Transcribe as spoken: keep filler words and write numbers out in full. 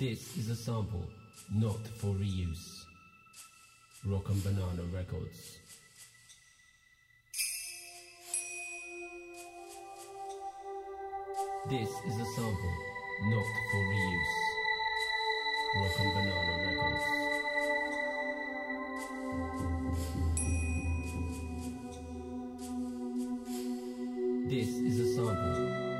This is a sample, not for reuse. Rock and Banana Records. This is a sample, not for reuse. Rock and Banana Records. This is a sample,